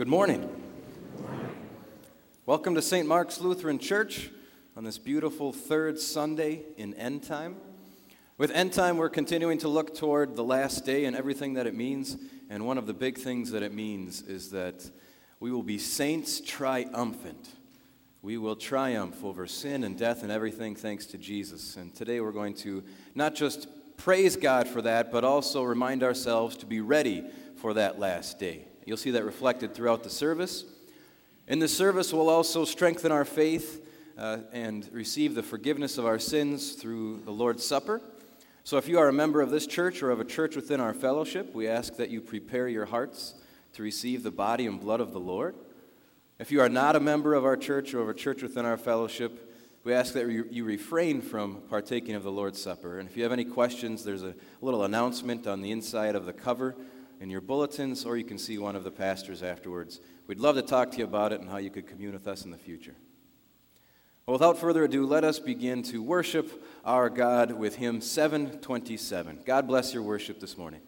Good morning. Welcome to St. Mark's Lutheran Church on this beautiful third Sunday in End Time. With End Time, we're continuing to look toward the last day and everything that it means. And one of the big things that it means is that we will be saints triumphant. We will triumph over sin and death and everything thanks to Jesus. And today we're going to not just praise God for that, but also remind ourselves to be ready for that last day. You'll see that reflected throughout the service. In the service, we'll also strengthen our faith and receive the forgiveness of our sins through the Lord's Supper. So if you are a member of this church or of a church within our fellowship, we ask that you prepare your hearts to receive the body and blood of the Lord. If you are not a member of our church or of a church within our fellowship, we ask that you refrain from partaking of the Lord's Supper. And if you have any questions, there's a little announcement on the inside of the cover in your bulletins, or you can see one of the pastors afterwards. We'd love to talk to you about it and how you could commune with us in the future. Well, without further ado, let us begin to worship our God with hymn 727. God bless your worship this morning.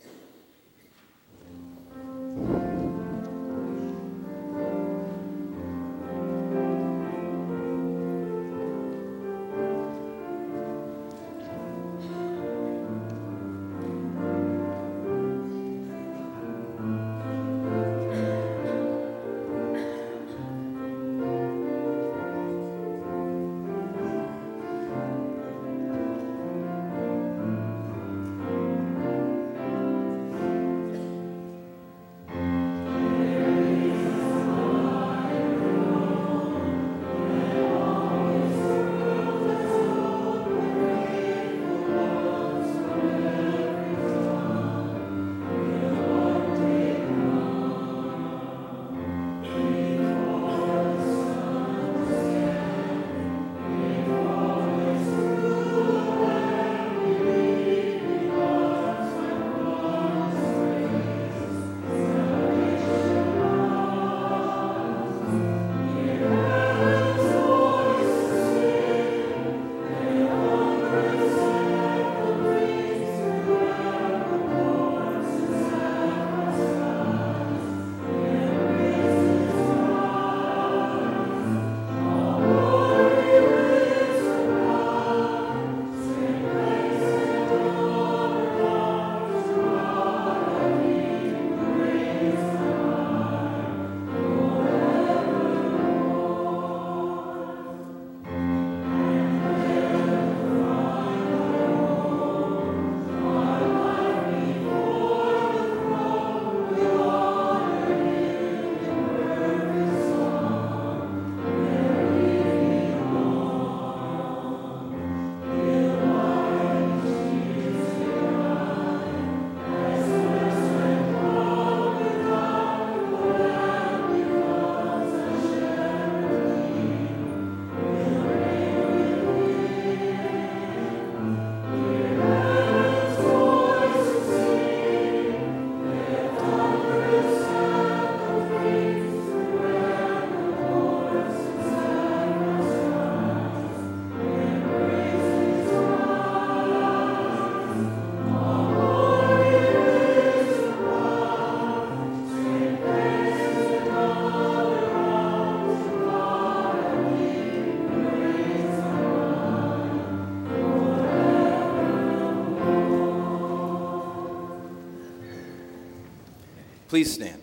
Please stand.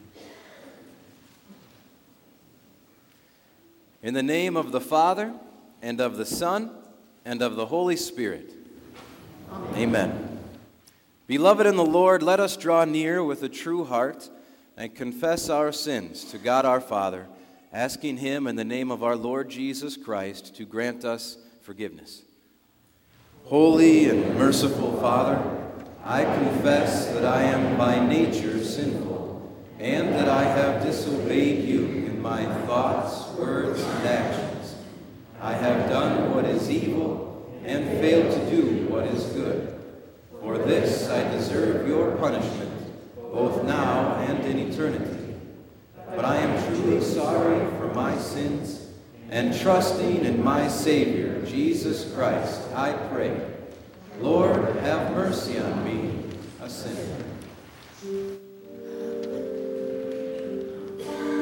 In the name of the Father, and of the Son, and of the Holy Spirit. Amen. Beloved in the Lord, let us draw near with a true heart and confess our sins to God our Father, asking him in the name of our Lord Jesus Christ to grant us forgiveness. Holy and merciful Father, I confess that I am by nature sinful, and that I have disobeyed you in my thoughts, words, and actions. I have done what is evil, and failed to do what is good. For this I deserve your punishment, both now and in eternity. But I am truly sorry for my sins, and trusting in my Savior, Jesus Christ, I pray. Lord, have mercy on me, a sinner.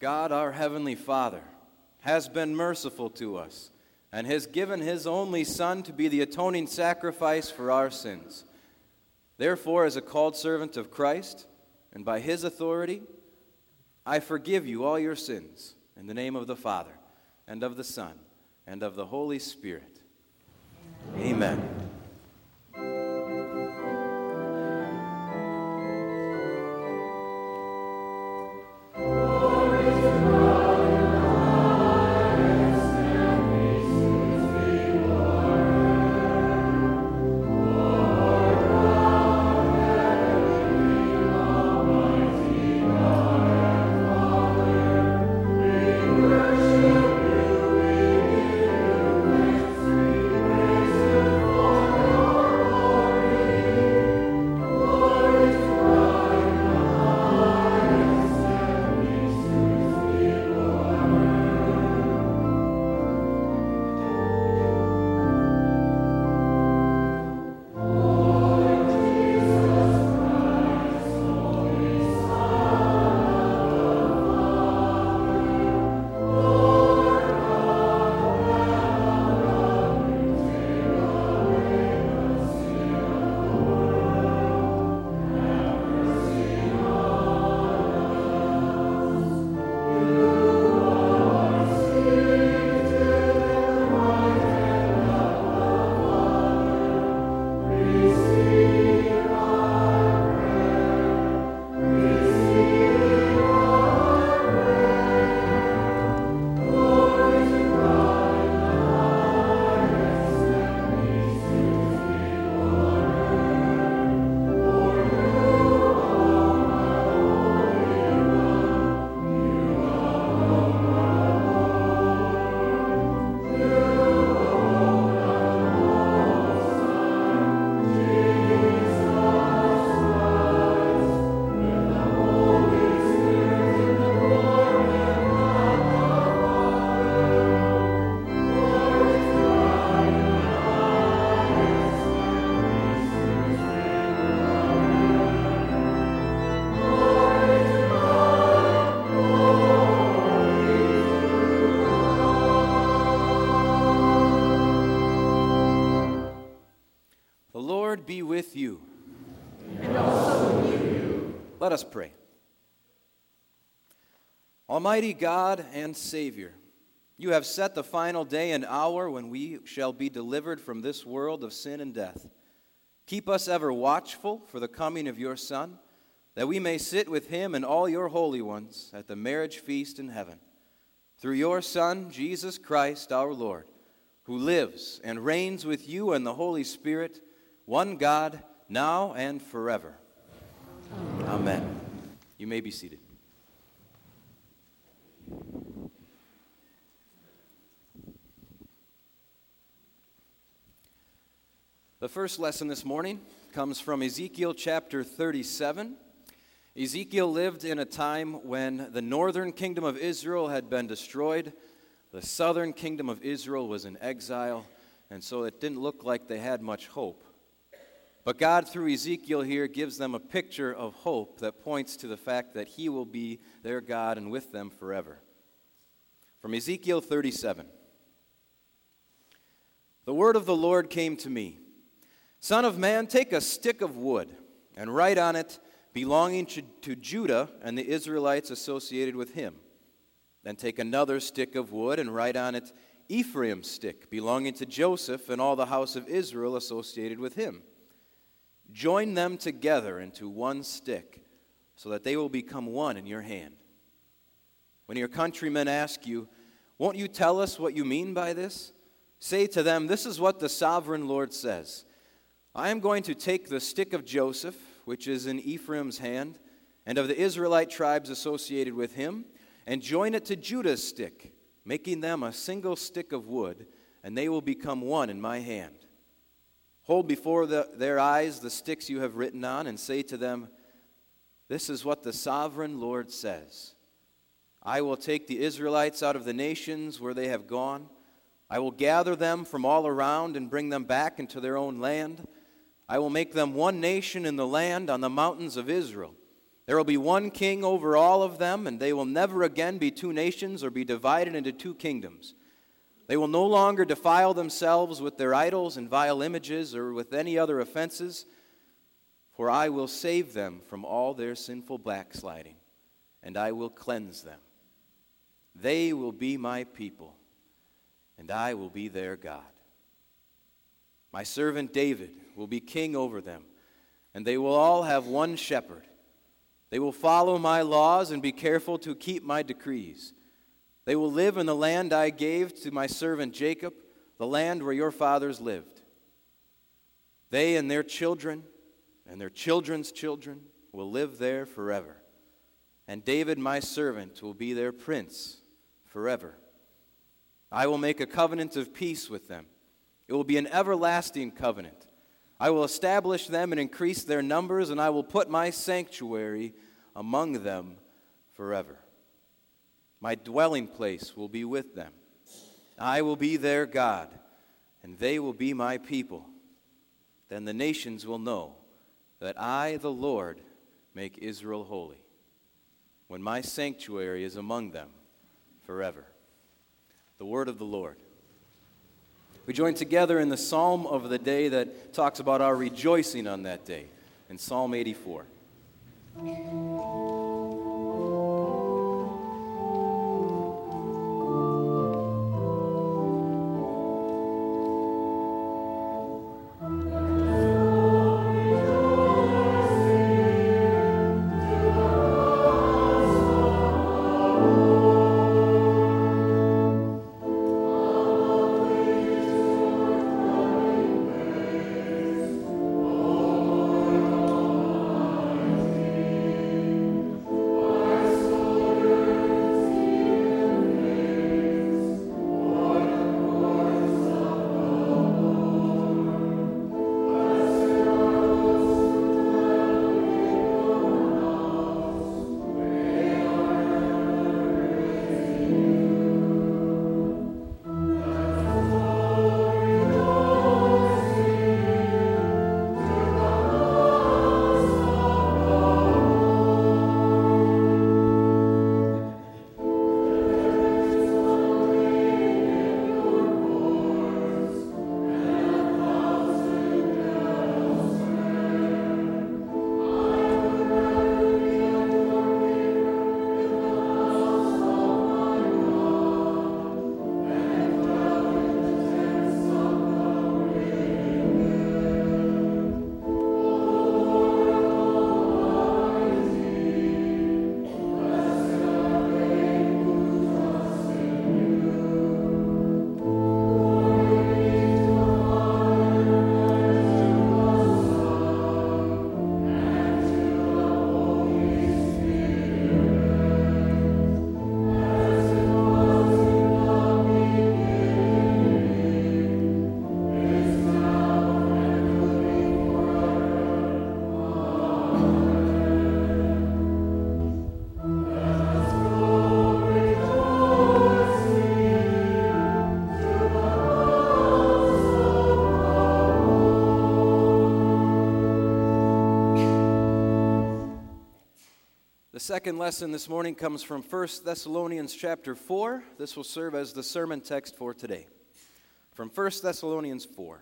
God, our Heavenly Father, has been merciful to us and has given His only Son to be the atoning sacrifice for our sins. Therefore, as a called servant of Christ, and by His authority, I forgive you all your sins in the name of the Father, and of the Son, and of the Holy Spirit. Amen. Be with you. And also with you. Let us pray. Almighty God and Savior, you have set the final day and hour when we shall be delivered from this world of sin and death. Keep us ever watchful for the coming of your Son, that we may sit with him and all your holy ones at the marriage feast in heaven. Through your Son, Jesus Christ our Lord, who lives and reigns with you and the Holy Spirit, one God, now and forever. Amen. You may be seated. The first lesson this morning comes from Ezekiel chapter 37. Ezekiel lived in a time when the northern kingdom of Israel had been destroyed. The southern kingdom of Israel was in exile, and so it didn't look like they had much hope. But God, through Ezekiel here, gives them a picture of hope that points to the fact that he will be their God and with them forever. From Ezekiel 37. The word of the Lord came to me. Son of man, take a stick of wood and write on it, belonging to Judah and the Israelites associated with him. Then take another stick of wood and write on it, Ephraim's stick, belonging to Joseph and all the house of Israel associated with him. Join them together into one stick, so that they will become one in your hand. When your countrymen ask you, won't you tell us what you mean by this? Say to them, this is what the sovereign Lord says. I am going to take the stick of Joseph, which is in Ephraim's hand, and of the Israelite tribes associated with him, and join it to Judah's stick, making them a single stick of wood, and they will become one in my hand. Hold before their eyes the sticks you have written on, and say to them, this is what the sovereign Lord says. I will take the Israelites out of the nations where they have gone. I will gather them from all around and bring them back into their own land. I will make them one nation in the land on the mountains of Israel. There will be one king over all of them, and they will never again be two nations or be divided into two kingdoms. They will no longer defile themselves with their idols and vile images or with any other offenses, for I will save them from all their sinful backsliding, and I will cleanse them. They will be my people, and I will be their God. My servant David will be king over them, and they will all have one shepherd. They will follow my laws and be careful to keep my decrees. They will live in the land I gave to my servant Jacob, the land where your fathers lived. They and their children and their children's children will live there forever. And David, my servant, will be their prince forever. I will make a covenant of peace with them. It will be an everlasting covenant. I will establish them and increase their numbers, and I will put my sanctuary among them forever. My dwelling place will be with them. I will be their God, and they will be my people. Then the nations will know that I, the Lord, make Israel holy, when my sanctuary is among them forever. The word of the Lord. We join together in the psalm of the day that talks about our rejoicing on that day, in Psalm 84. The second lesson this morning comes from 1 Thessalonians chapter 4. This will serve as the sermon text for today. From 1 Thessalonians 4.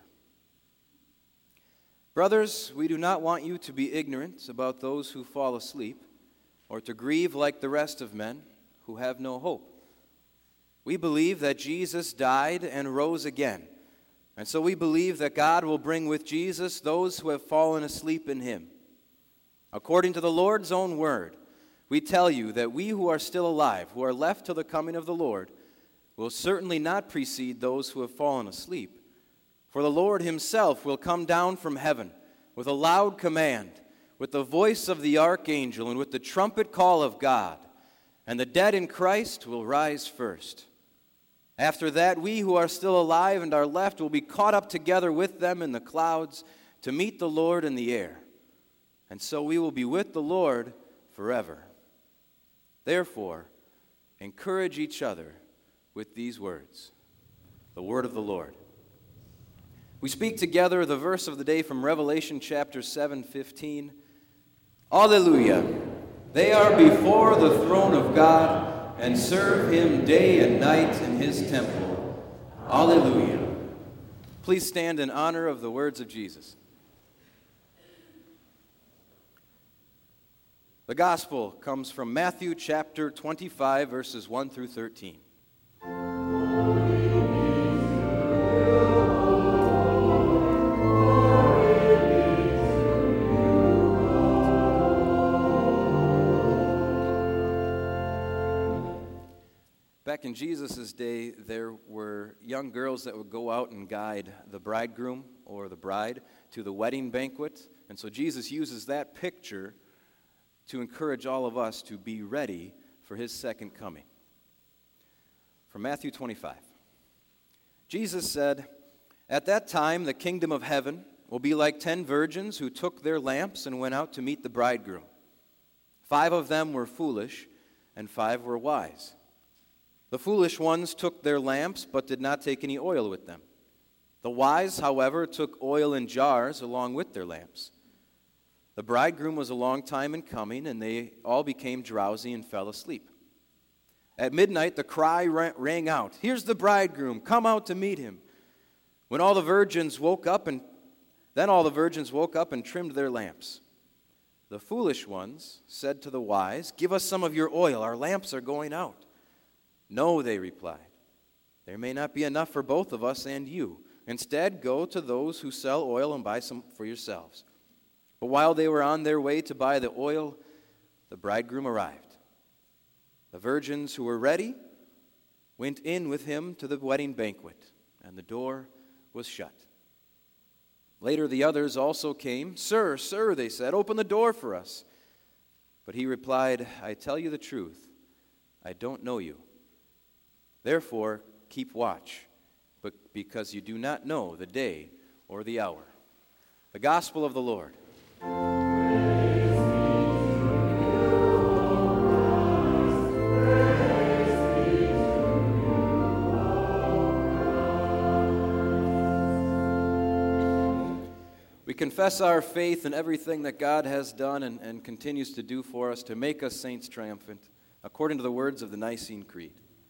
Brothers, we do not want you to be ignorant about those who fall asleep, or to grieve like the rest of men who have no hope. We believe that Jesus died and rose again, and so we believe that God will bring with Jesus those who have fallen asleep in him. According to the Lord's own word, we tell you that we who are still alive, who are left till the coming of the Lord, will certainly not precede those who have fallen asleep. For the Lord himself will come down from heaven with a loud command, with the voice of the archangel, and with the trumpet call of God, and the dead in Christ will rise first. After that, we who are still alive and are left will be caught up together with them in the clouds to meet the Lord in the air. And so we will be with the Lord forever. Therefore, encourage each other with these words. The word of the Lord. We speak together the verse of the day from Revelation chapter 7:15. Alleluia. They are before the throne of God and serve him day and night in his temple. Alleluia. Please stand in honor of the words of Jesus. The gospel comes from Matthew chapter 25, verses 1 through 13. Back in Jesus' day, there were young girls that would go out and guide the bridegroom or the bride to the wedding banquet. And so Jesus uses that picture to encourage all of us to be ready for his second coming. From Matthew 25. Jesus said, "At that time the kingdom of heaven will be like 10 virgins who took their lamps and went out to meet the bridegroom. 5 of them were foolish, and 5 were wise. The foolish ones took their lamps, but did not take any oil with them. The wise, however, took oil in jars along with their lamps. The bridegroom was a long time in coming, and they all became drowsy and fell asleep. At midnight the cry rang out, 'Here's the bridegroom, come out to meet him.' Then all the virgins woke up and trimmed their lamps. The foolish ones said to the wise, 'Give us some of your oil, our lamps are going out.' 'No,' they replied, 'there may not be enough for both of us and you. Instead, go to those who sell oil and buy some for yourselves.' But while they were on their way to buy the oil, the bridegroom arrived. The virgins who were ready went in with him to the wedding banquet, and the door was shut. Later the others also came. 'Sir, sir,' they said, 'open the door for us.' But he replied, 'I tell you the truth, I don't know you. Therefore, keep watch, because you do not know the day or the hour.'" The gospel of the Lord. We confess our faith in everything that God has done and continues to do for us to make us saints triumphant, according to the words of the Nicene Creed.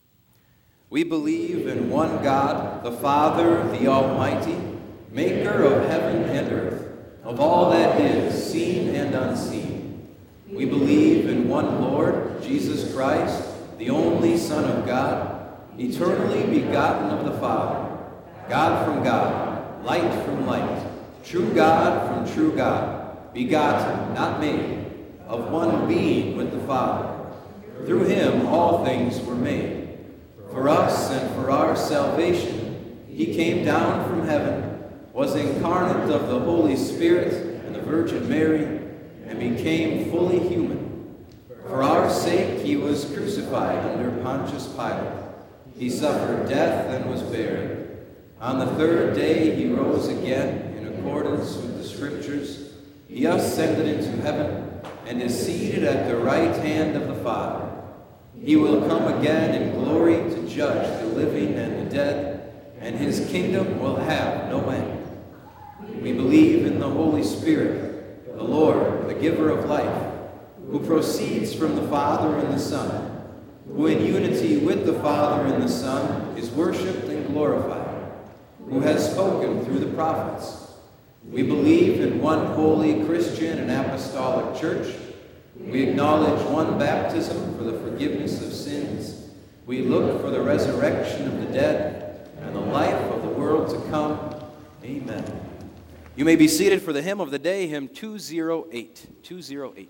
We believe in one God, the Father, the Almighty, maker of heaven and earth, of all that is, seen and unseen. We believe in one Lord, Jesus Christ, the only Son of God, eternally begotten of the Father, God from God, light from light, true God from true God, begotten, not made, of one being with the Father. Through him all things were made. For us and for our salvation, he came down from heaven, was incarnate of the Holy Spirit and the Virgin Mary, and became fully human. For our sake he was crucified under Pontius Pilate. He suffered death and was buried. On the 3rd day he rose again in accordance with the Scriptures. He ascended into heaven and is seated at the right hand of the Father. He will come again in glory to judge the living and the dead, and his kingdom will have no end. We believe in the Holy Spirit, the Lord, the giver of life, who proceeds from the Father and the Son, who in unity with the Father and the Son is worshipped and glorified, who has spoken through the prophets. We believe in one holy Christian and apostolic church. We acknowledge one baptism for the forgiveness of sins. We look for the resurrection of the dead and the life of the world to come. Amen. You may be seated for the hymn of the day, hymn 208. 208.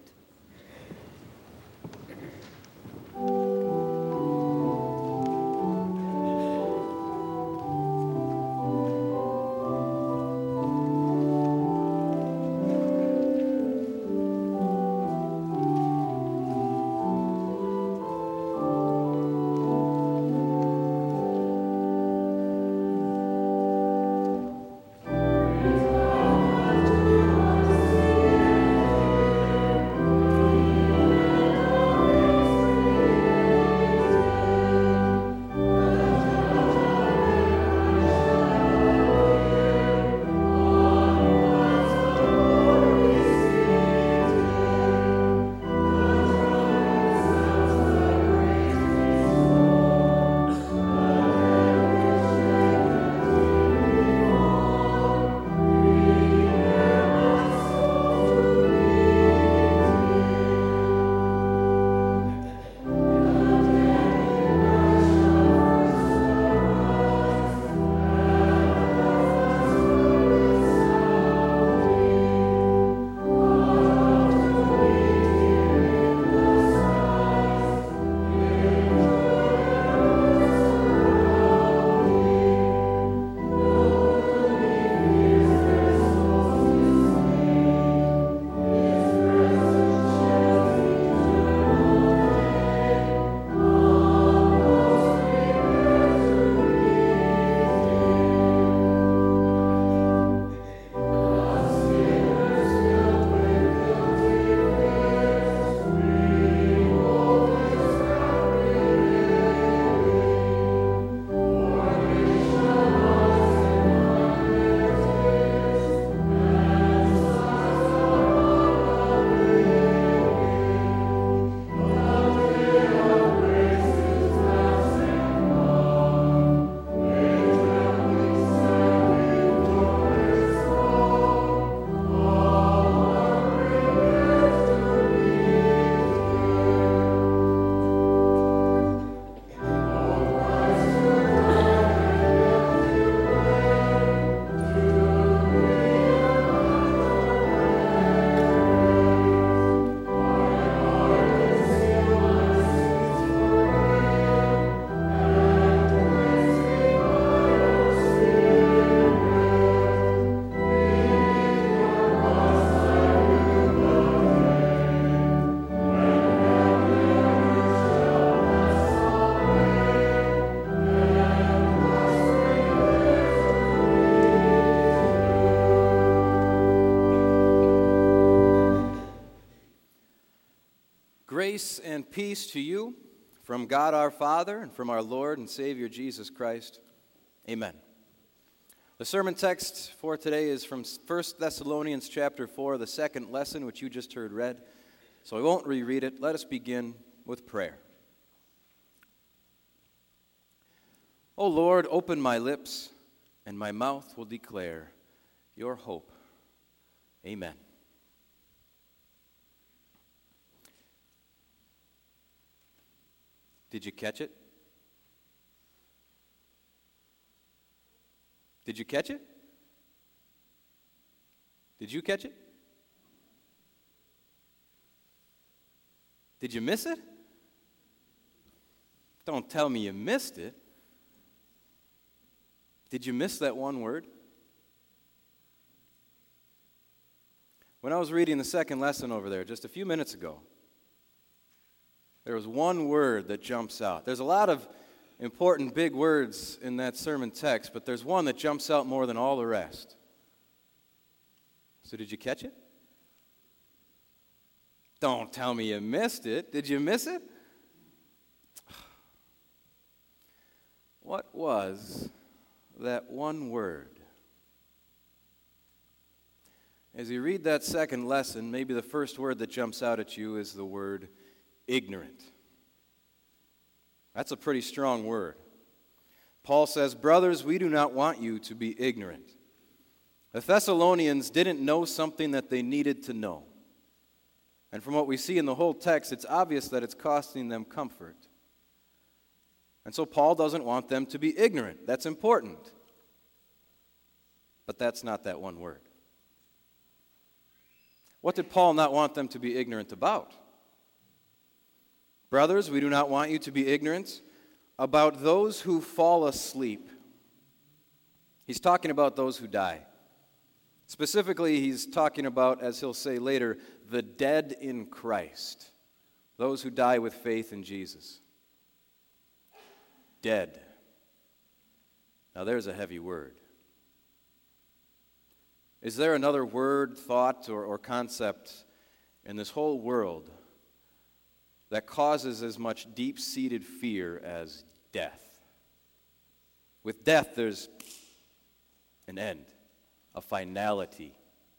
Grace and peace to you from God our Father and from our Lord and Savior Jesus Christ. Amen. The sermon text for today is from 1 Thessalonians chapter 4, the second lesson, which you just heard read. So I won't reread it. Let us begin with prayer. O Lord, open my lips, and my mouth will declare your hope. Amen. Did you catch it? Did you catch it? Did you catch it? Did you miss it? Don't tell me you missed it. Did you miss that one word? When I was reading the second lesson over there just a few minutes ago, there was one word that jumps out. There's a lot of important big words in that sermon text, but there's one that jumps out more than all the rest. So did you catch it? Don't tell me you missed it. Did you miss it? What was that one word? As you read that second lesson, maybe the first word that jumps out at you is the word ignorant. That's a pretty strong word. Paul says, "Brothers, we do not want you to be ignorant." The Thessalonians didn't know something that they needed to know. And from what we see in the whole text, it's obvious that it's costing them comfort. And so Paul doesn't want them to be ignorant. That's important. But that's not that one word. What did Paul not want them to be ignorant about? Brothers, we do not want you to be ignorant about those who fall asleep. He's talking about those who die. Specifically, he's talking about, as he'll say later, the dead in Christ, those who die with faith in Jesus. Dead. Now there's a heavy word. Is there another word, thought, or concept in this whole world that causes as much deep-seated fear as death? With death, there's an end, a finality.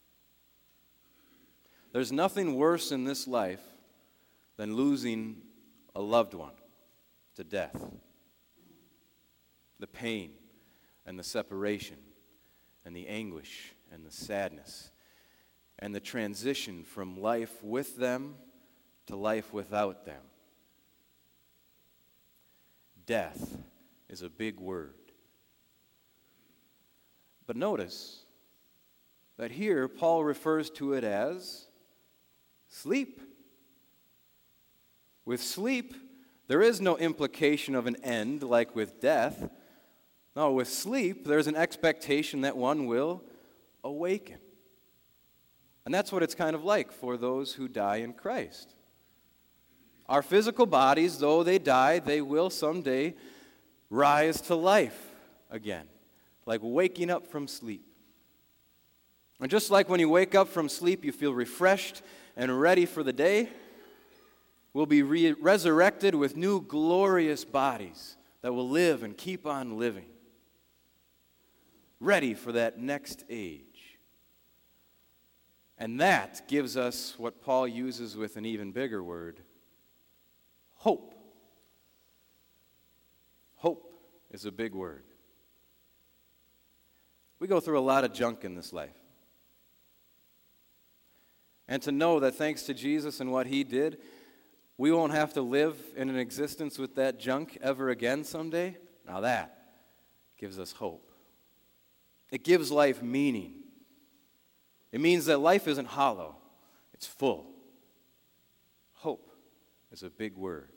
There's nothing worse in this life than losing a loved one to death. The pain and the separation and the anguish and the sadness and the transition from life with them to life without them. Death is a big word. But notice that here Paul refers to it as sleep. With sleep, there is no implication of an end like with death. No, with sleep, there's an expectation that one will awaken. And that's what it's kind of like for those who die in Christ. Our physical bodies, though they die, they will someday rise to life again, like waking up from sleep. And just like when you wake up from sleep, you feel refreshed and ready for the day, we'll be resurrected with new glorious bodies that will live and keep on living, ready for that next age. And that gives us what Paul uses with an even bigger word, hope. Hope is a big word. We go through a lot of junk in this life. And to know that thanks to Jesus and what he did, we won't have to live in an existence with that junk ever again someday, now that gives us hope. It gives life meaning. It means that life isn't hollow, it's full. Hope is a big word.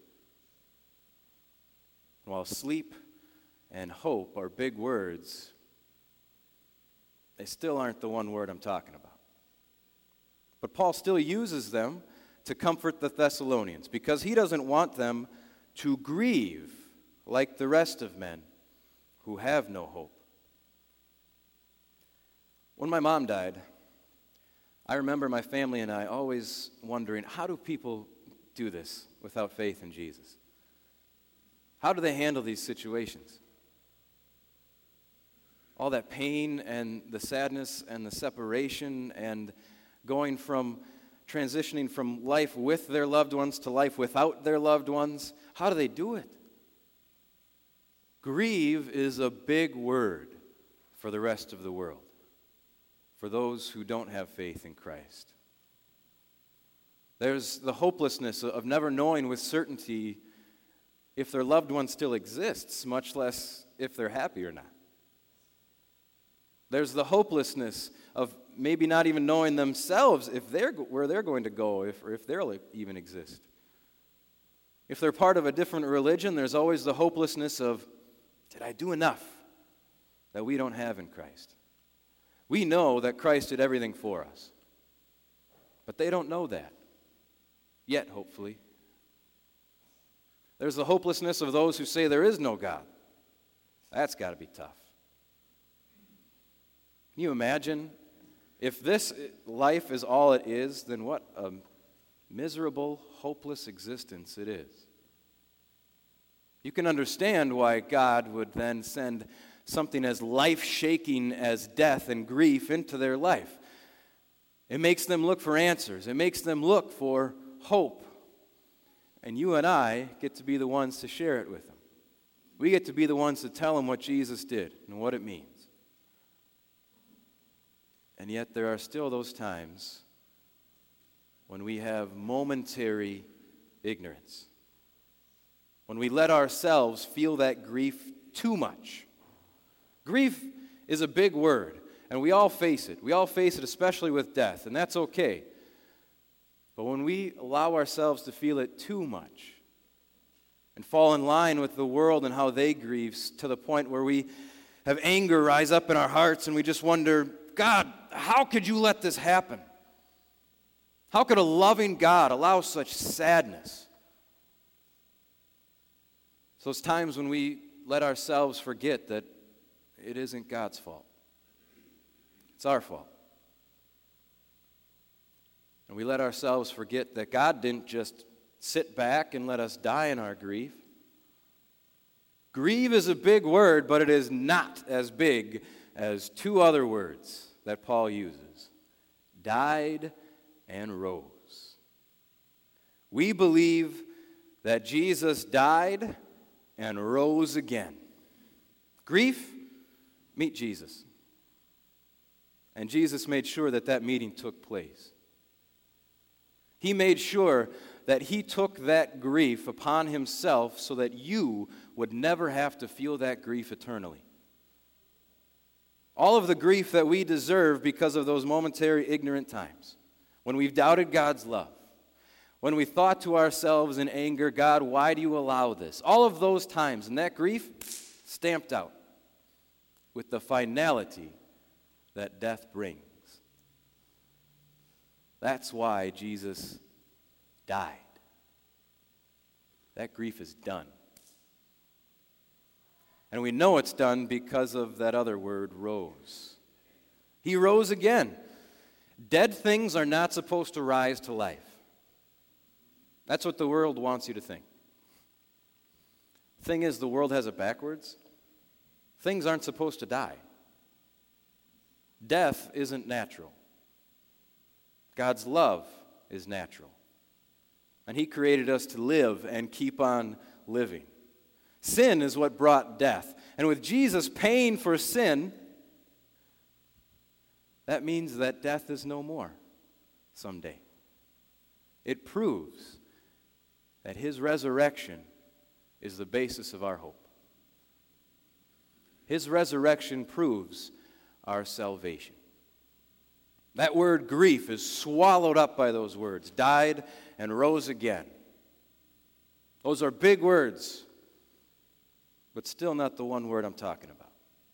While sleep and hope are big words, they still aren't the one word I'm talking about. But Paul still uses them to comfort the Thessalonians because he doesn't want them to grieve like the rest of men who have no hope. When my mom died, I remember my family and I always wondering, how do people do this without faith in Jesus? How do they handle these situations? All that pain and the sadness and the separation and transitioning from life with their loved ones to life without their loved ones. How do they do it? Grieve is a big word for the rest of the world, for those who don't have faith in Christ. There's the hopelessness of never knowing with certainty if their loved one still exists, much less if they're happy or not. There's the hopelessness of maybe not even knowing themselves where they're going to go, if they'll even exist. If they're part of a different religion, there's always the hopelessness of, did I do enough that we don't have in Christ? We know that Christ did everything for us, but they don't know that yet, hopefully. There's the hopelessness of those who say there is no God. That's got to be tough. Can you imagine? If this life is all it is, then what a miserable, hopeless existence it is. You can understand why God would then send something as life-shaking as death and grief into their life. It makes them look for answers. It makes them look for hope. And you and I get to be the ones to share it with them. We get to be the ones to tell them what Jesus did and what it means. And yet there are still those times when we have momentary ignorance, when we let ourselves feel that grief too much. Grief is a big word, and we all face it. We all face it, especially with death, and that's okay. But when we allow ourselves to feel it too much and fall in line with the world and how they grieve to the point where we have anger rise up in our hearts and we just wonder, God, how could you let this happen? How could a loving God allow such sadness? So it's times when we let ourselves forget that it isn't God's fault. It's our fault. And we let ourselves forget that God didn't just sit back and let us die in our grief. Grieve is a big word, but it is not as big as two other words that Paul uses: died and rose. We believe that Jesus died and rose again. Grief, meet Jesus. And Jesus made sure that that meeting took place. He made sure that he took that grief upon himself so that you would never have to feel that grief eternally. All of the grief that we deserve because of those momentary ignorant times, when we've doubted God's love, when we thought to ourselves in anger, God, why do you allow this? All of those times, and that grief stamped out with the finality that death brings. That's why Jesus died. That grief is done. And we know it's done because of that other word, rose. He rose again. Dead things are not supposed to rise to life. That's what the world wants you to think. Thing is, the world has it backwards. Things aren't supposed to die. Death isn't natural. God's love is natural. And he created us to live and keep on living. Sin is what brought death. And with Jesus paying for sin, that means that death is no more someday. It proves that his resurrection is the basis of our hope. His resurrection proves our salvation. That word grief is swallowed up by those words, died and rose again. Those are big words, but still not the one word I'm talking about.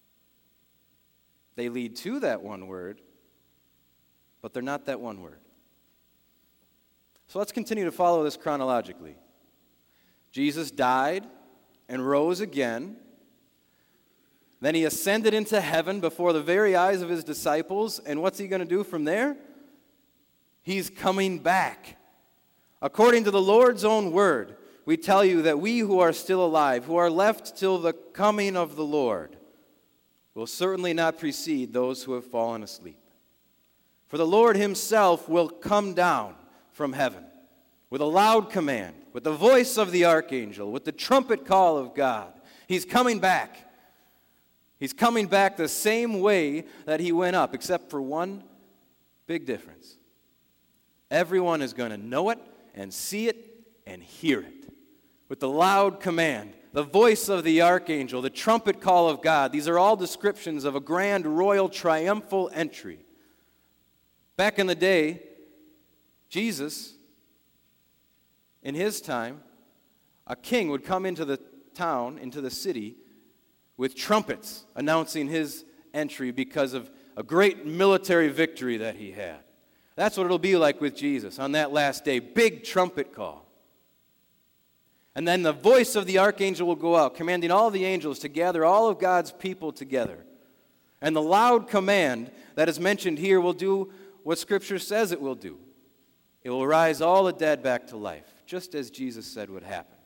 They lead to that one word, but they're not that one word. So let's continue to follow this chronologically. Jesus died and rose again. Then he ascended into heaven before the very eyes of his disciples. And what's he going to do from there? He's coming back. According to the Lord's own word, we tell you that we who are still alive, who are left till the coming of the Lord, will certainly not precede those who have fallen asleep. For the Lord himself will come down from heaven with a loud command, with the voice of the archangel, with the trumpet call of God. He's coming back. He's coming back the same way that he went up, except for one big difference. Everyone is going to know it and see it and hear it. With the loud command, the voice of the archangel, the trumpet call of God. These are all descriptions of a grand royal triumphal entry. Back in the day, Jesus, in his time, a king would come into the town, into the city, with trumpets announcing his entry because of a great military victory that he had. That's what it'll be like with Jesus on that last day. Big trumpet call. And then the voice of the archangel will go out, commanding all the angels to gather all of God's people together. And the loud command that is mentioned here will do what Scripture says it will do. It will rise all the dead back to life, just as Jesus said would happen.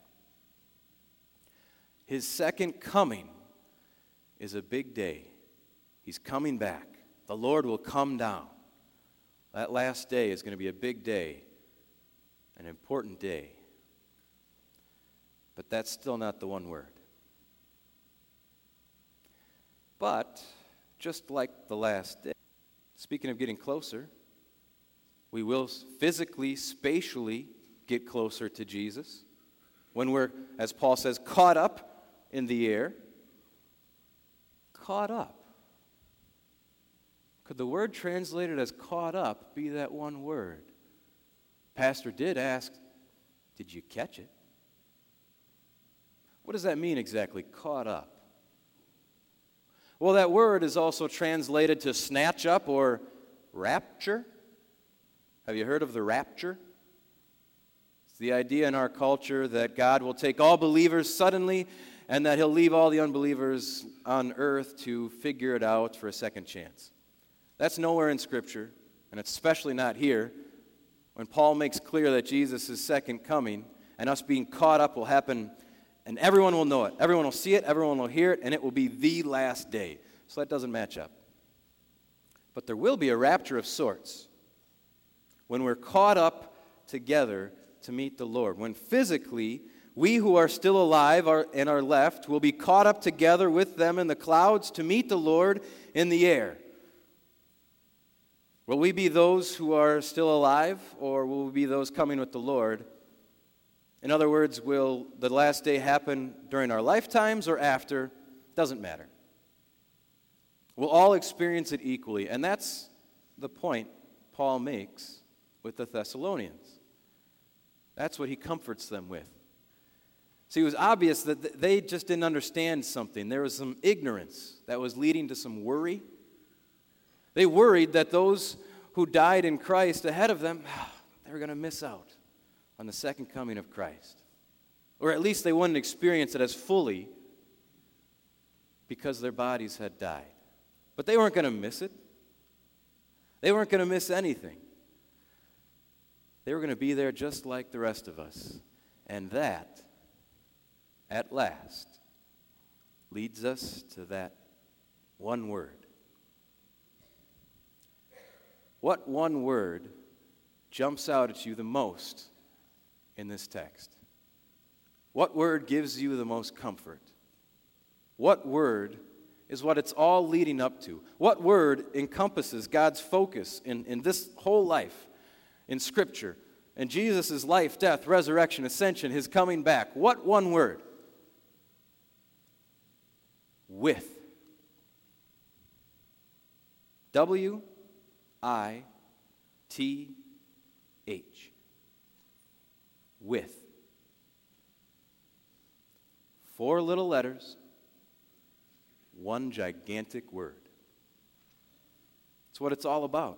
His second coming is a big day. He's coming back. The Lord will come down. That last day is going to be a big day, an important day. But that's still not the one word. But, just like the last day, speaking of getting closer, we will physically, spatially get closer to Jesus when we're, as Paul says, caught up in the air. Caught up. Could the word translated as caught up be that one word? Pastor did ask, did you catch it? What does that mean exactly, caught up? Well, that word is also translated to snatch up or rapture. Have you heard of the rapture? It's the idea in our culture that God will take all believers suddenly and that he'll leave all the unbelievers on earth to figure it out for a second chance. That's nowhere in Scripture, and it's especially not here, when Paul makes clear that Jesus' second coming and us being caught up will happen, and everyone will know it. Everyone will see it, everyone will hear it, and it will be the last day. So that doesn't match up. But there will be a rapture of sorts when we're caught up together to meet the Lord. When physically, we who are still alive and are left will be caught up together with them in the clouds to meet the Lord in the air. Will we be those who are still alive, or will we be those coming with the Lord? In other words, will the last day happen during our lifetimes or after? Doesn't matter. We'll all experience it equally, and that's the point Paul makes with the Thessalonians. That's what he comforts them with. See, it was obvious that they just didn't understand something. There was some ignorance that was leading to some worry. They worried that those who died in Christ ahead of them, they were going to miss out on the second coming of Christ. Or at least they wouldn't experience it as fully because their bodies had died. But they weren't going to miss it. They weren't going to miss anything. They were going to be there just like the rest of us. And that, at last, leads us to that one word. What one word jumps out at you the most in this text? What word gives you the most comfort? What word is what it's all leading up to? What word encompasses God's focus in this whole life, in Scripture, in Jesus' life, death, resurrection, ascension, his coming back? What one word? With. W-I-T-H. 'With. 4 little letters, one gigantic word. It's what it's all about.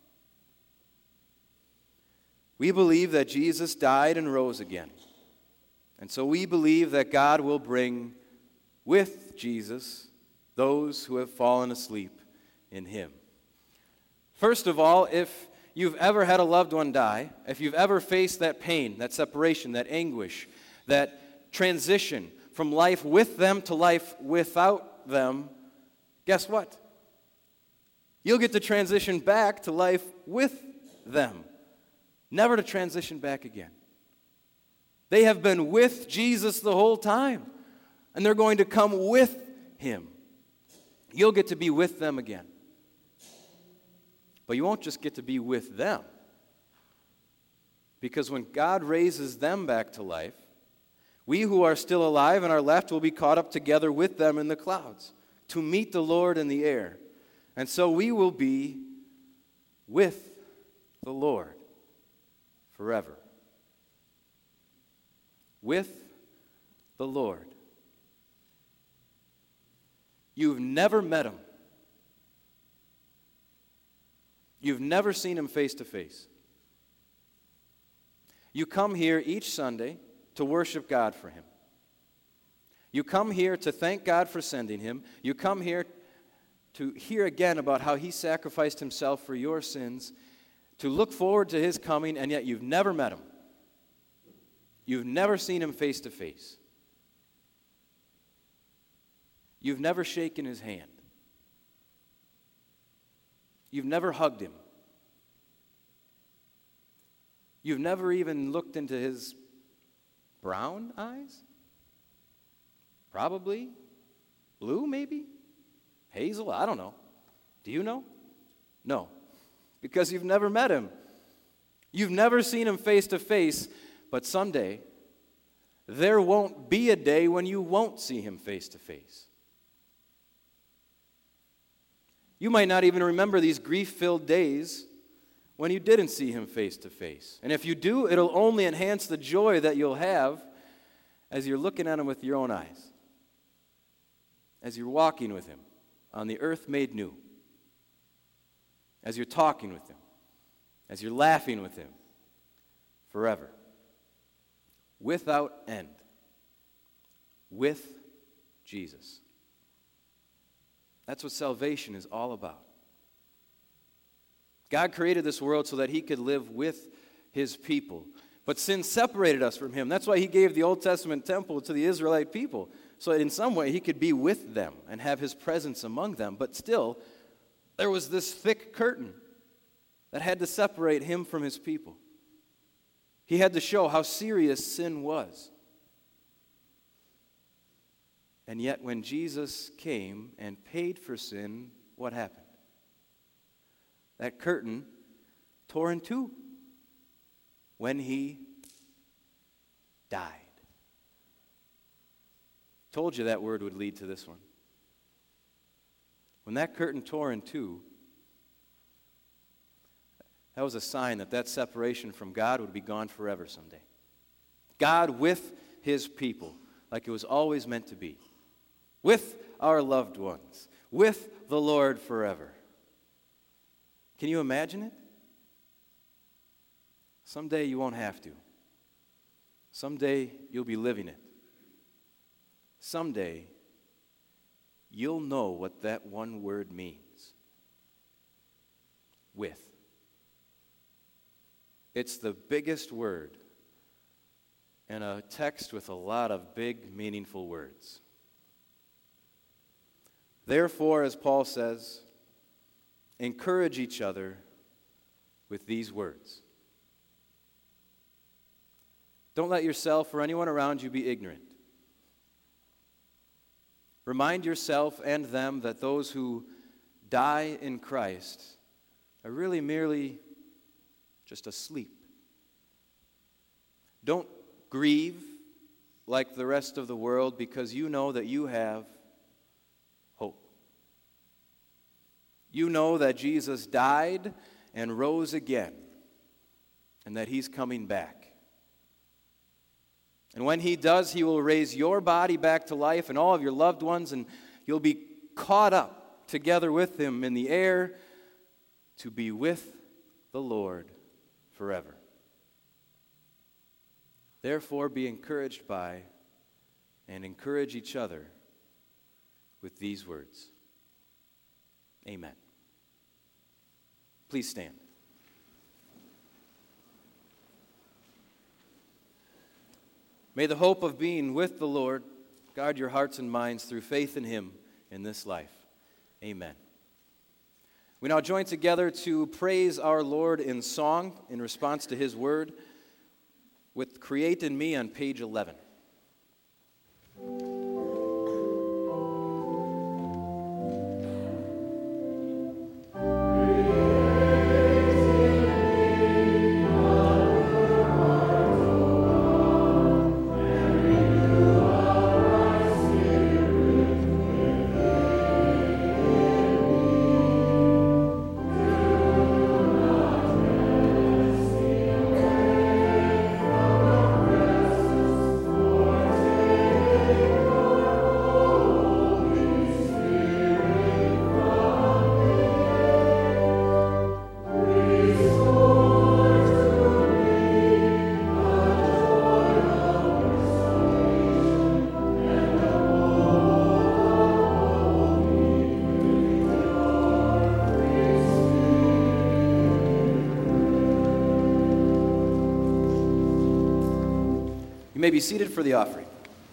We believe that Jesus died and rose again. And so we believe that God will bring with Jesus those who have fallen asleep in him. First of all, if you've ever had a loved one die, if you've ever faced that pain, that separation, that anguish, that transition from life with them to life without them, guess what? You'll get to transition back to life with them, never to transition back again. They have been with Jesus the whole time, and they're going to come with him. You'll get to be with them again. But you won't just get to be with them, because when God raises them back to life, we who are still alive and are left will be caught up together with them in the clouds to meet the Lord in the air. And so we will be with the Lord forever. With the Lord. You've never met him. You've never seen him face to face. You come here each Sunday to worship God for him. You come here to thank God for sending him. You come here to hear again about how he sacrificed himself for your sins, to look forward to his coming, and yet you've never met him. You've never seen him face to face. You've never shaken his hand. You've never hugged him. You've never even looked into his brown eyes? Probably. Blue, maybe? Hazel? I don't know. Do you know? No. Because you've never met him. You've never seen him face to face, but someday there won't be a day when you won't see him face to face. You might not even remember these grief-filled days when you didn't see him face to face. And if you do, it'll only enhance the joy that you'll have as you're looking at him with your own eyes, as you're walking with him on the earth made new, as you're talking with him, as you're laughing with him forever, without end, with Jesus. That's what salvation is all about. God created this world so that he could live with his people. But sin separated us from him. That's why he gave the Old Testament temple to the Israelite people, so that in some way he could be with them and have his presence among them. But still, there was this thick curtain that had to separate him from his people. He had to show how serious sin was. And yet when Jesus came and paid for sin, what happened? That curtain tore in two when he died. Told you that word would lead to this one. When that curtain tore in two, that was a sign that that separation from God would be gone forever someday. God with his people, like it was always meant to be. With our loved ones. With the Lord forever. Can you imagine it? Someday you won't have to. Someday you'll be living it. Someday you'll know what that one word means. With. It's the biggest word in a text with a lot of big, meaningful words. Therefore, as Paul says, encourage each other with these words. Don't let yourself or anyone around you be ignorant. Remind yourself and them that those who die in Christ are really merely just asleep. Don't grieve like the rest of the world, because you know that you have hope. You know that Jesus died and rose again, and that he's coming back. And when he does, he will raise your body back to life and all of your loved ones, and you'll be caught up together with him in the air to be with the Lord forever. Therefore, be encouraged by and encourage each other with these words. Amen. Please stand. May the hope of being with the Lord guard your hearts and minds through faith in Him in this life. Amen. We now join together to praise our Lord in song in response to His word with Create in Me on page 11. You may be seated for the offering.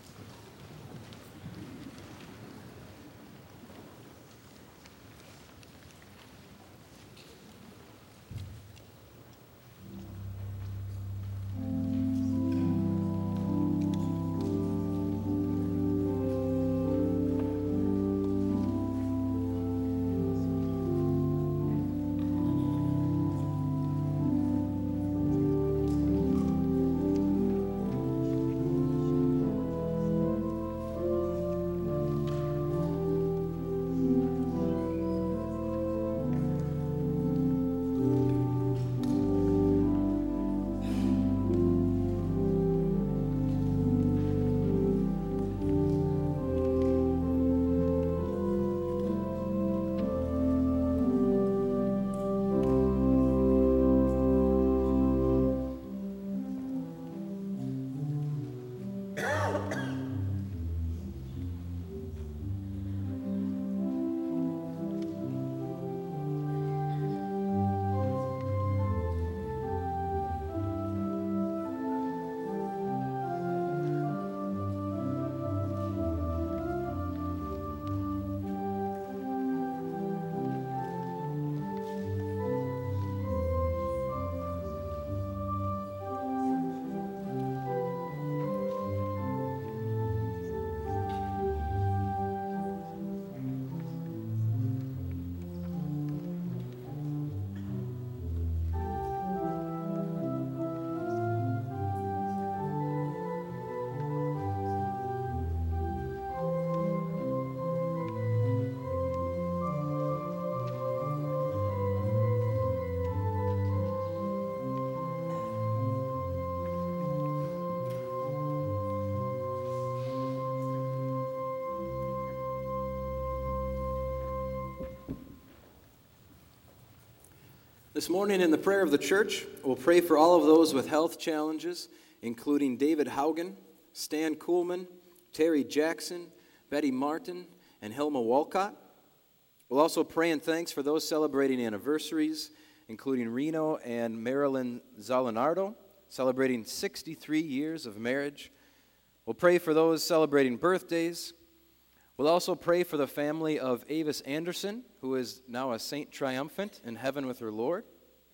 This morning in the prayer of the church, we'll pray for all of those with health challenges, including David Haugen, Stan Kuhlman, Terry Jackson, Betty Martin, and Hilma Walcott. We'll also pray in thanks for those celebrating anniversaries, including Reno and Marilyn Zalinardo, celebrating 63 years of marriage. We'll pray for those celebrating birthdays. We'll also pray for the family of Avis Anderson, who is now a Saint Triumphant in heaven with her Lord.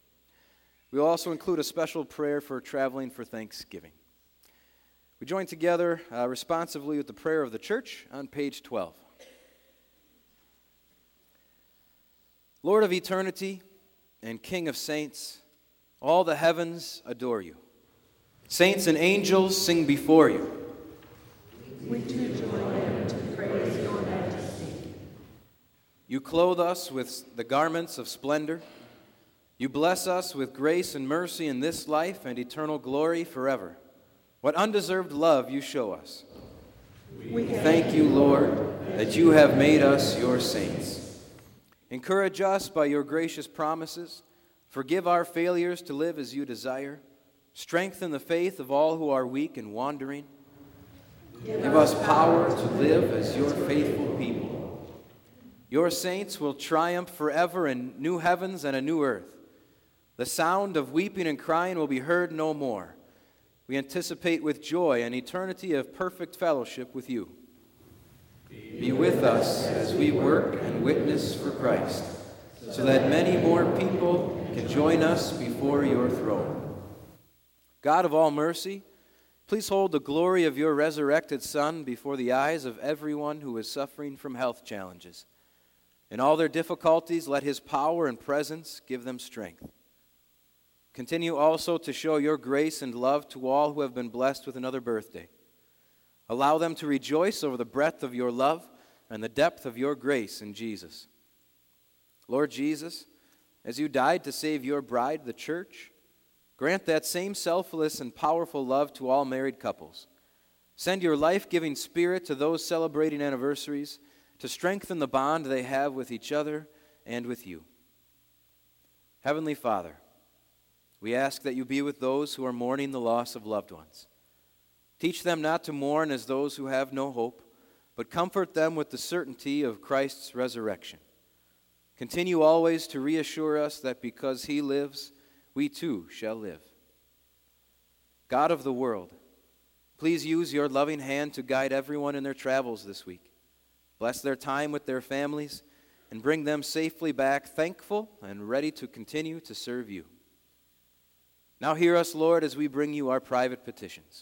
We'll also include a special prayer for traveling for Thanksgiving. We join together responsively with the prayer of the church on page 12. Lord of eternity and King of saints, all the heavens adore you. Saints and angels sing before you. We do join to praise your majesty. You clothe us with the garments of splendor. You bless us with grace and mercy in this life and eternal glory forever. What undeserved love you show us. We thank you, Lord, that you have made us your saints. Encourage us by your gracious promises. Forgive our failures to live as you desire. Strengthen the faith of all who are weak and wandering. Give us power to live as your faithful people. Your saints will triumph forever in new heavens and a new earth. The sound of weeping and crying will be heard no more. we anticipate with joy an eternity of perfect fellowship with you. Be with us as we work and witness for Christ, so that many more people can join us before your throne. God of all mercy, please hold the glory of your resurrected Son before the eyes of everyone who is suffering from health challenges. In all their difficulties, let his power and presence give them strength. Continue also to show your grace and love to all who have been blessed with another birthday. Allow them to rejoice over the breadth of your love and the depth of your grace in Jesus. Lord Jesus, as you died to save your bride, the church, grant that same selfless and powerful love to all married couples. Send your life-giving Spirit to those celebrating anniversaries to strengthen the bond they have with each other and with you. Heavenly Father, we ask that you be with those who are mourning the loss of loved ones. Teach them not to mourn as those who have no hope, but comfort them with the certainty of Christ's resurrection. Continue always to reassure us that because he lives, we too shall live. God of the world, please use your loving hand to guide everyone in their travels this week. Bless their time with their families and bring them safely back, thankful and ready to continue to serve you. Now hear us, Lord, as we bring you our private petitions.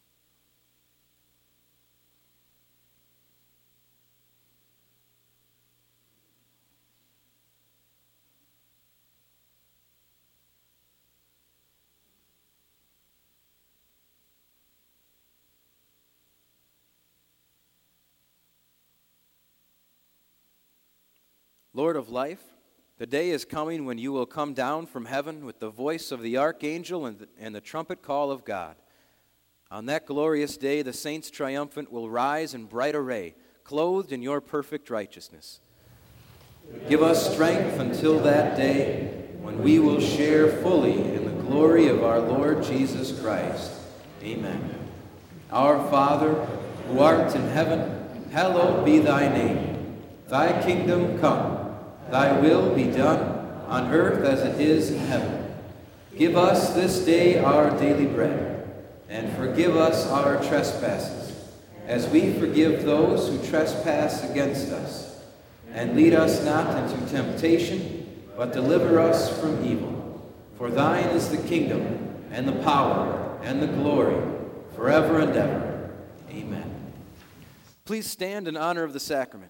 Lord of life, the day is coming when you will come down from heaven with the voice of the archangel and the trumpet call of God. On that glorious day, the saints triumphant will rise in bright array, clothed in your perfect righteousness. Give us strength until that day when we will share fully in the glory of our Lord Jesus Christ. Amen. Our Father, who art in heaven, hallowed be thy name. Thy kingdom come. Thy will be done on earth as it is in heaven. Give us this day our daily bread, and forgive us our trespasses, as we forgive those who trespass against us. And lead us not into temptation, but deliver us from evil. For thine is the kingdom, and the power, and the glory, forever and ever. Amen. Please stand in honor of the sacrament.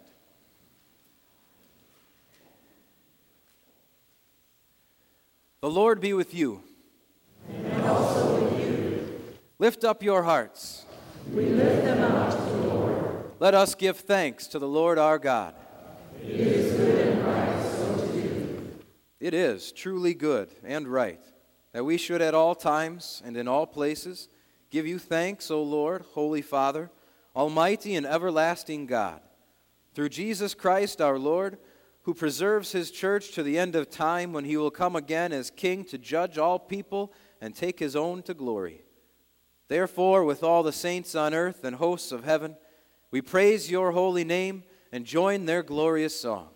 The Lord be with you. And also with you. Lift up your hearts. We lift them up to the Lord. Let us give thanks to the Lord our God. It is good and right so to do. It is truly good and right that we should at all times and in all places give you thanks, O Lord, Holy Father, Almighty and everlasting God, through Jesus Christ our Lord, who preserves his church to the end of time when he will come again as king to judge all people and take his own to glory. Therefore, with all the saints on earth and hosts of heaven, we praise your holy name and join their glorious song.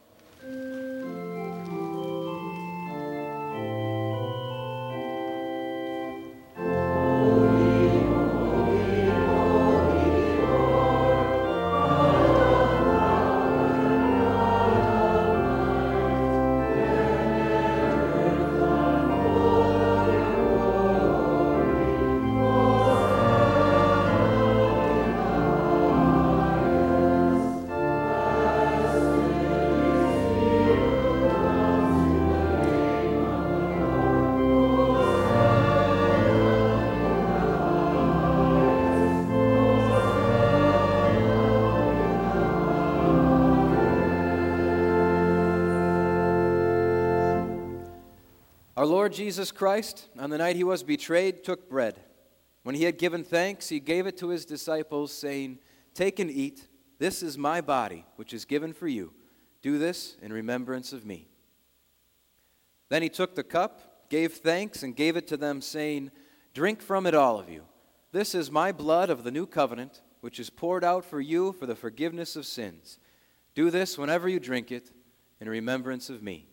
Our Lord Jesus Christ, on the night he was betrayed, took bread. When he had given thanks, he gave it to his disciples, saying, "Take and eat. This is my body, which is given for you. Do this in remembrance of me." Then he took the cup, gave thanks, and gave it to them, saying, "Drink from it, all of you. This is my blood of the new covenant, which is poured out for you for the forgiveness of sins. Do this whenever you drink it in remembrance of me."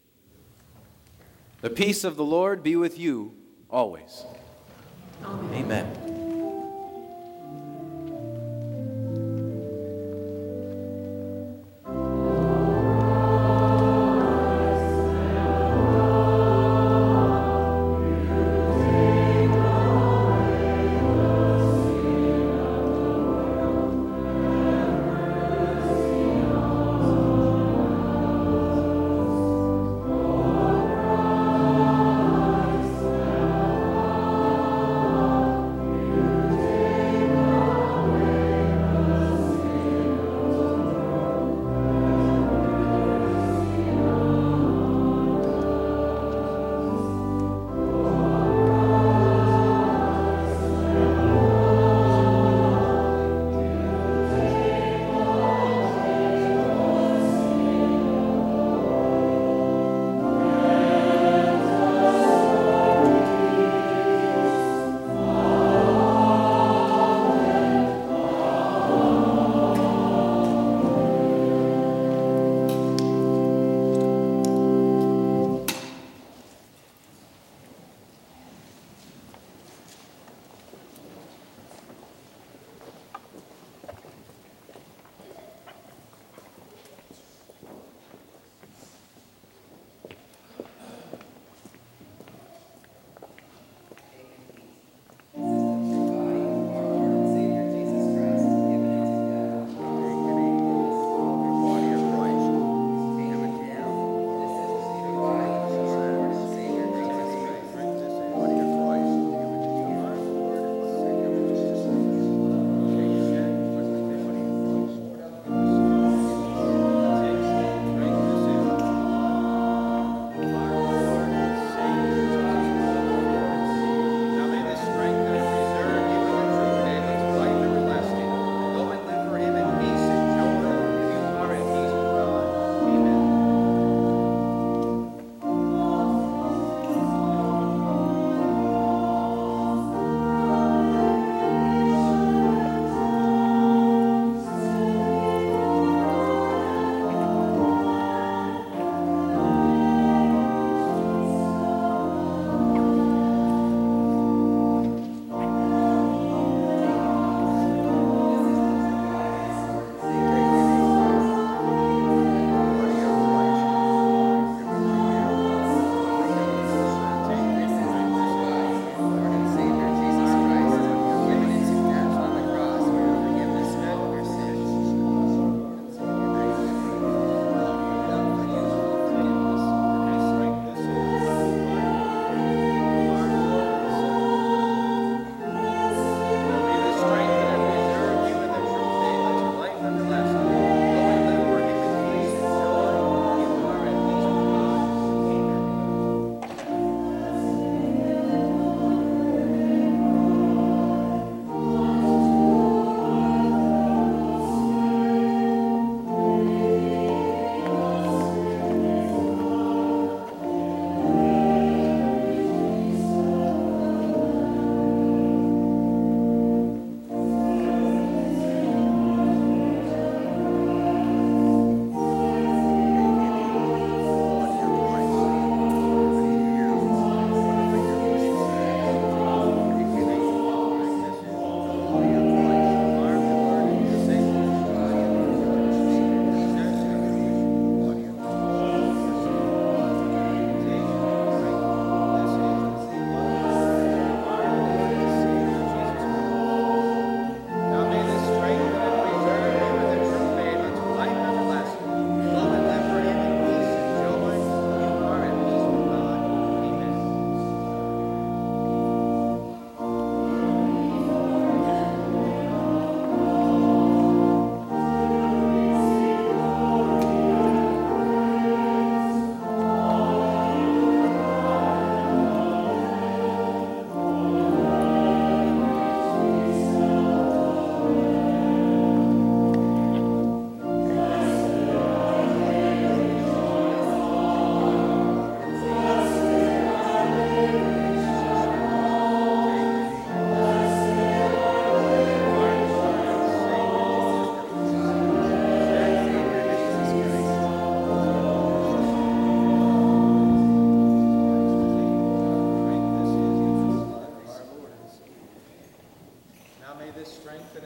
The peace of the Lord be with you always. Amen. Amen.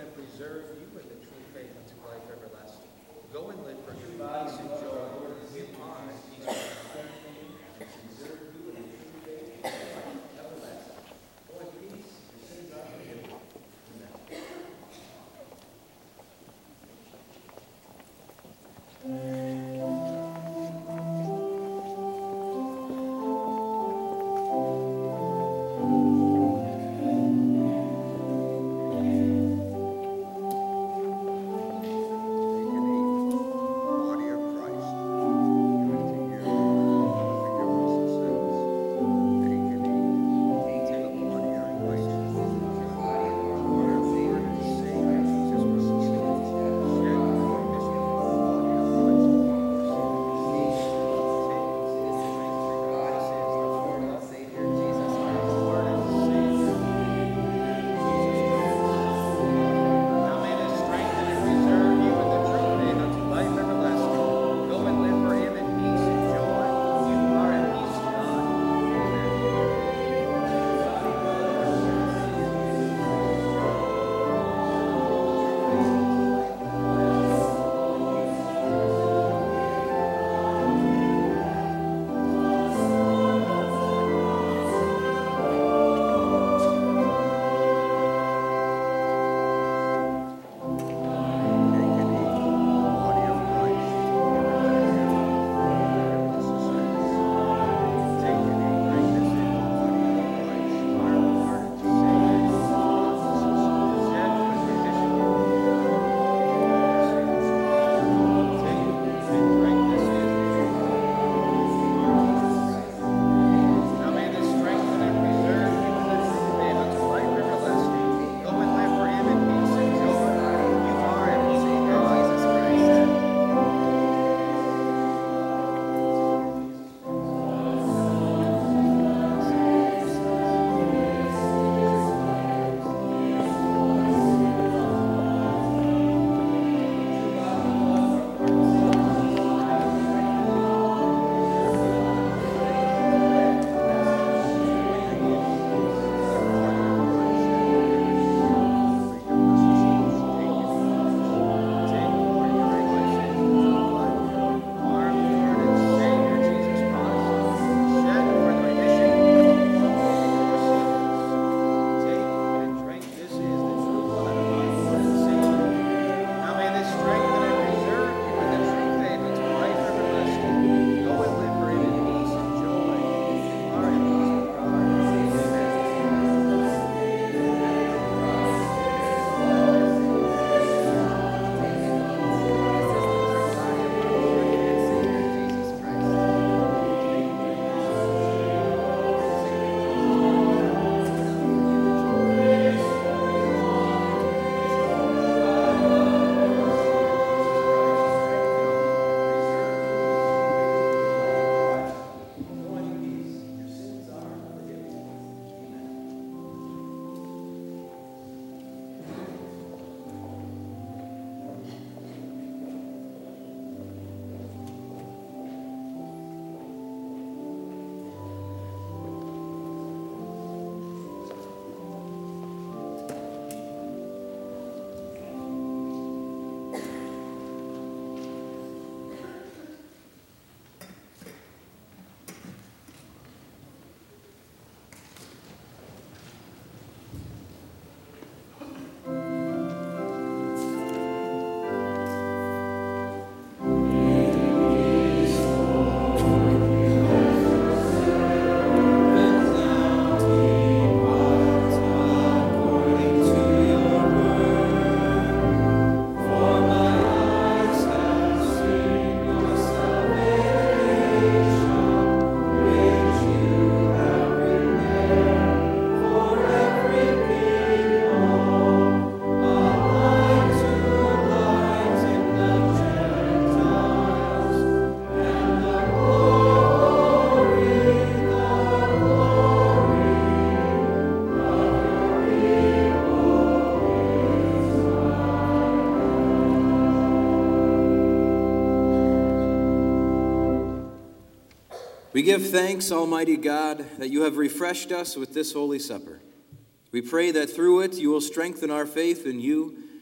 and preserve you in the true faith unto life everlasting. Go and live for your peace and joy. You are at peace with God. And preserve you in the true faith unto life everlasting. Go in peace, your sins are forgiven. Amen. We give thanks, Almighty God, that you have refreshed us with this Holy Supper. We pray that through it you will strengthen our faith in you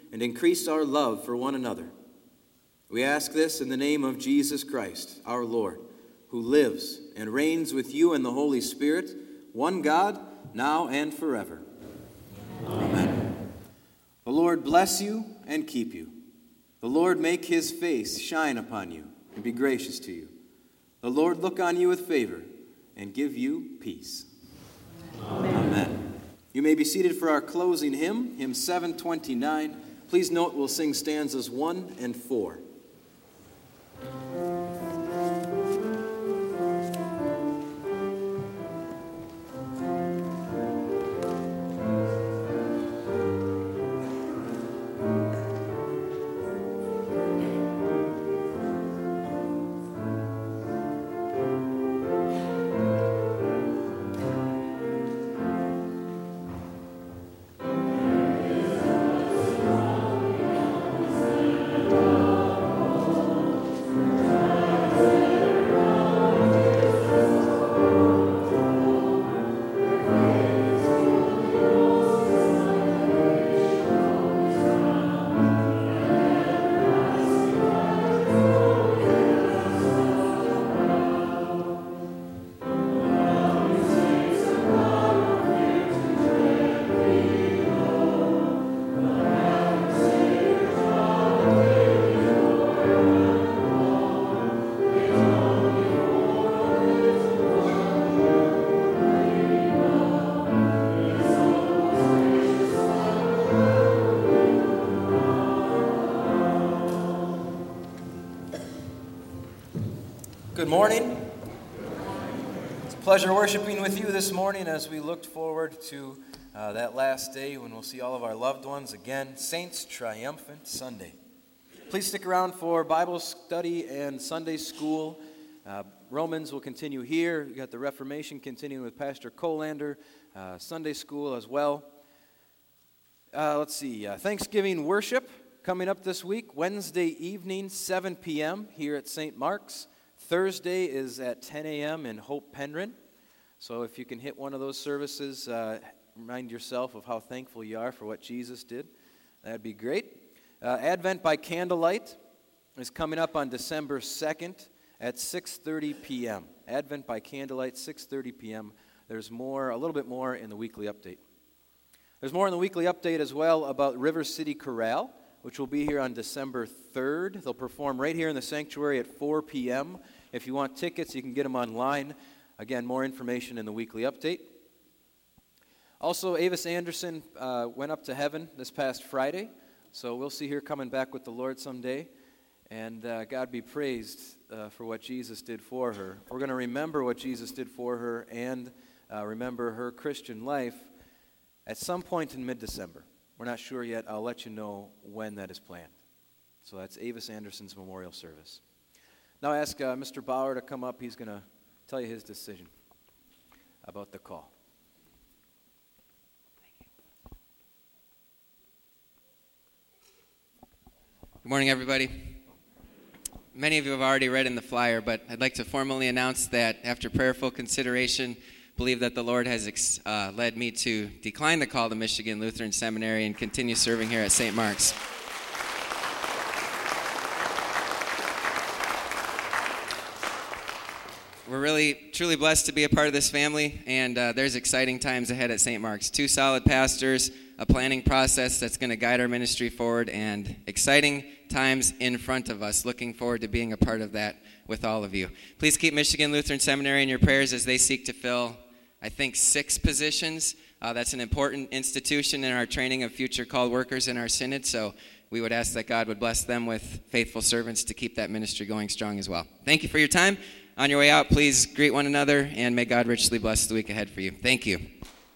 and increase our love for one another. We ask this in the name of Jesus Christ, our Lord, who lives and reigns with you in the Holy Spirit, one God, now and forever. Amen. The Lord bless you and keep you. The Lord make his face shine upon you and be gracious to you. The Lord look on you with favor and give you peace. Amen. Amen. You may be seated for our closing hymn, hymn 729. Please note we'll sing stanzas 1 and 4. Good morning. It's a pleasure worshiping with you this morning as we looked forward to that last day when we'll see all of our loved ones again, Saints Triumphant Sunday. Please stick around for Bible study and Sunday school. Romans will continue here. You got the Reformation continuing with Pastor Colander, Sunday school as well. Let's see, Thanksgiving worship coming up this week, Wednesday evening, 7 p.m. here at St. Mark's. Thursday is at 10 a.m. in Hope Penryn. So if you can hit one of those services, remind yourself of how thankful you are for what Jesus did. That'd be great. Advent by Candlelight is coming up on December 2nd at 6:30 p.m. Advent by Candlelight, 6:30 p.m. There's more, a little bit more in the weekly update. There's more in the weekly update as well about River City Chorale, which will be here on December 3rd. They'll perform right here in the sanctuary at 4 p.m. If you want tickets, you can get them online. Again, more information in the weekly update. Also, Avis Anderson went up to heaven this past Friday, so we'll see her coming back with the Lord someday. And God be praised for what Jesus did for her. We're going to remember what Jesus did for her and remember her Christian life at some point in mid-December. We're not sure yet. I'll let you know when that is planned. So that's Avis Anderson's memorial service. Now I ask Mr. Bauer to come up. He's going to tell you his decision about the call. Good morning, everybody. Many of you have already read in the flyer, but I'd like to formally announce that after prayerful consideration, believe that the Lord has led me to decline the call to Michigan Lutheran Seminary and continue serving here at St. Mark's. We're really, truly blessed to be a part of this family, and there's exciting times ahead at St. Mark's. 2 solid pastors, a planning process that's going to guide our ministry forward, and exciting times in front of us. Looking forward to being a part of that with all of you. Please keep Michigan Lutheran Seminary in your prayers as they seek to fill, I think, 6 positions. That's an important institution in our training of future called workers in our synod, so we would ask that God would bless them with faithful servants to keep that ministry going strong as well. Thank you for your time. On your way out, please greet one another, and may God richly bless the week ahead for you. Thank you.